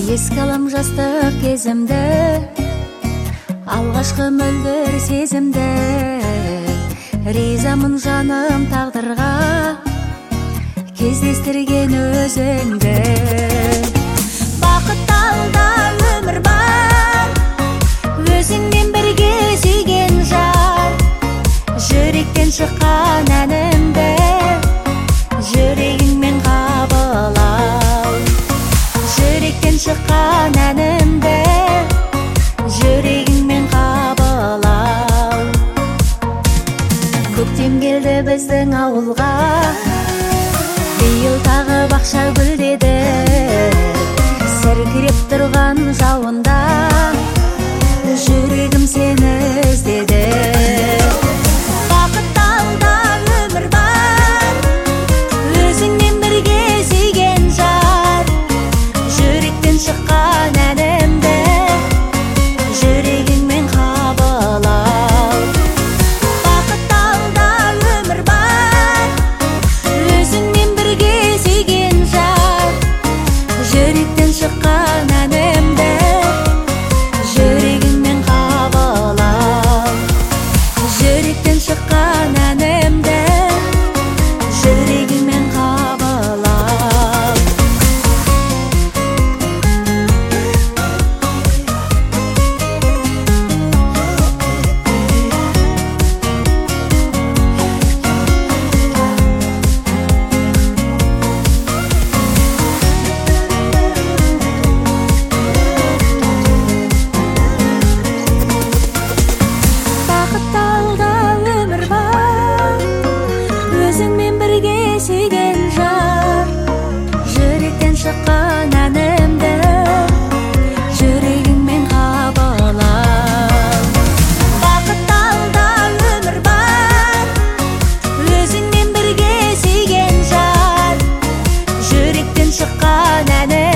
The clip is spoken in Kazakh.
Еске алам жастық кезімді, алғашқы мөлдір сезімді. Ризамын жаным тағдырға, кездестірген өзіңді. Бақыт алда өмір бар, өзіңмен бірге сүйген жар. Жүректен шыққан әнімді жүрегіңмен қабыл ал. Жүректен шыққан әнімді жүрегіңмен қабыл ал. Көктем келді біздің ауылға, биыл тағы бақша гүлдеді. Сіркіреп тұрған жауында жүрегім сені іздеді. Бақыт алда өмір бар, өзіңмен бірге сүйген жар. Жүректен шыққан әнімді жүрегіңмен қабыл ал. Бақыт алда өмір бар, өзіңмен бірге сүйген жар. Жүректен шыққан әнімді жүрегіңмен қабыл ал. Жүректен шыққан әнімді жүрегіңмен қабыл ал. Бақыт алда өмір бар, өзіңмен бірге сүйген жар. Жүректен шыққан әнімді жүрегіңмен қабыл ал. Бақыт алда өмір бар, өзіңмен бірге сүйген жар. Жүректен шыққан әнімді